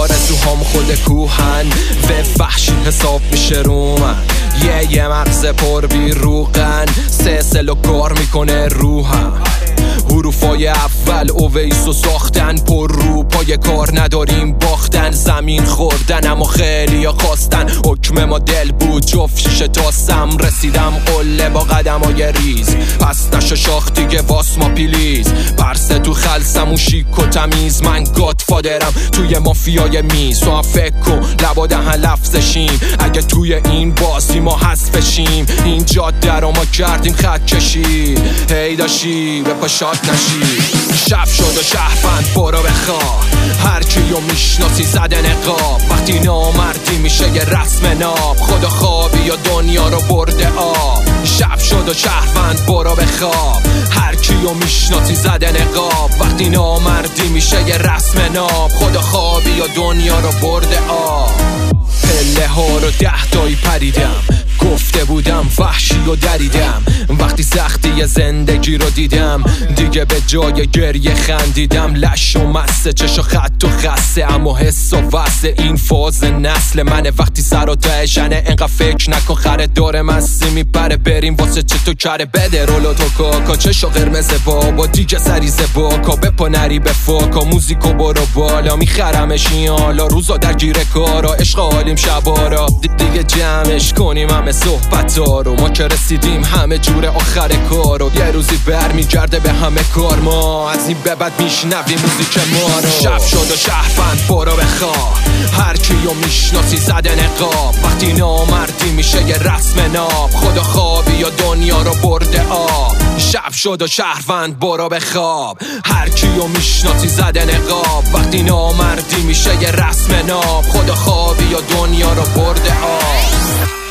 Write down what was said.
آرزوهام خود کوهن و وحشی حساب میشه رو من. یه مغز پر بیروغن سلسله کار میکنه روحم. حروفای اول اویسو ساختن پر رو پای کار نداریم باختن. زمین خوردن اما خیلی ها خواستن حکم ما دل بود جفت شیشه تاستم. رسیدم قله با قدمای ریز پس نشو شاخ دیگه واس ما پلیز. پرسه تو خلصم و شیک و تمیز من گادفادرم توی مافیای میز. تو هم فکر کن لبا دهن لفظشیم اگه توی این بازی ما حذفشیم. این جاده رو ما کردیم خط کشی هی داشی به پاشات نشی. شب شد و شهروند برو بخواه هر کیو میشناسی زده نقاب. وقتی نامردی میشه یه رسم ناب خدا خوابی یا دنیا رو برده آب. شب شد و شهروند برو بخواب هر کیو میشناسی زده نقاب. وقتی نامردی میشه یه رسم ناب خدا خوابی یا دنیا رو برده آب. پله ها رو 10 تایی پریدم گفته بودم وحشی و دریدم. وقتی سختی زندگی رو دیدم دیگه به جای گریه خندیدم. لش و مسته چش و خط و خسته اما حس و وسته این فاز نسل منه. وقتی سر و تهشنه انقدر فکر نکن خریدار مستی میپره بریم واسه چه تو کره بده رولو تو کاکا. چشو قرمز بابا دیگه سریزه باکا بپا نری به فاکا. موزیکو برو بالا میخرمش این حالا روزا در گیره کارا. عشق حالیم شبارا دیگه جمعش کنیم همه صحبت ها رو. ما که رسیدیم همه جور آخر کارو. یه روزی برمیگرده به همه کار ما از این به بعد میشنوی موزیک ما رو. شب شد و شهروند برو بخواه هر کیو میشناسی زده نقاب. وقتی نامردی میشه یه رسم ناب خدا خوابی یا دنیا رو برده آب. شب شد و شهروند برو بخواب هر کیو میشناسی زده نقاب. وقتی نامردی میشه یه رسم ناب خدا خوابی یا دنیا رو برده آب.